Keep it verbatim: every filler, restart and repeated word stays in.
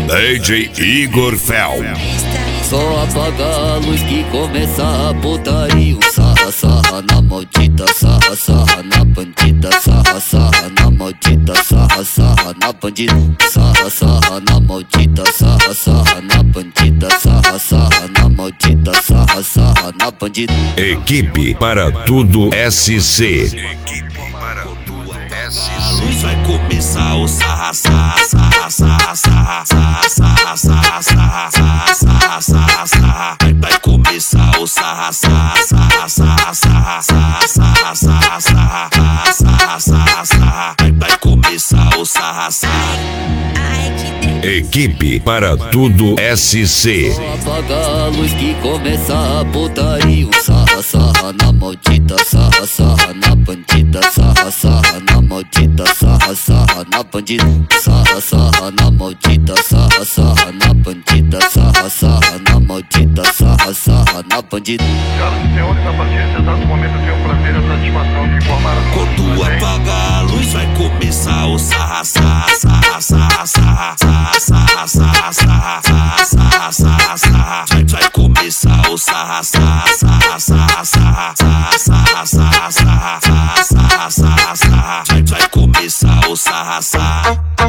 D J Igor Fel. Só apaga a luz que começa a putaria. Sarra, sarra na maldita, sarra, sarra na bandida. Sarra, sarra na maldita, sarra, sarra na bandida. Sarra, sarra na maldita, sarra, sarra na bandida. Sarra, sarra na maldita, sarra, sarra na bandida. Equipe para tudo S C. Equipe para tudo S C. A luz vai começar o sarra, sarra, sarra, sarra, sarra, sarra, sarra, sarra, sarra, sarra, sarra, sarra. Vai, vai começar o sarra, sarra, sarra, sarra, sarra, sarra, sarra, sarra, sarra, sarra, sarra, sarra. Vai, vai começar o sarra, sarra. Equipe para tudo S C. Só apaga a luz que começa a putaria. Sarra, sarra na maldita, sarra, sarra na bandida. Sarra, sarra na maldita, sarra, sarra na bandida. Sarra, sarra na maldita, sarra, sarra na bandida. Sarra, sarra na maldita, sarra, sarra na bandida. Senhoras e senhores, a partir desse exato momento eu tenho o prazer e a satisfação de informar a todos. Quando apaga a luz vai começar o sarra, sarra, sarra, sarra, sarra, sarra, sarra, sarra, sarra, sarra, sarra, sarra. Vai, vai começar o sarra, sarra, sarra, sarra, sarra, sarra, sarra, sarra, sarra, sarra, sarra, sarra. Vai, vai começar o sarra, sarra.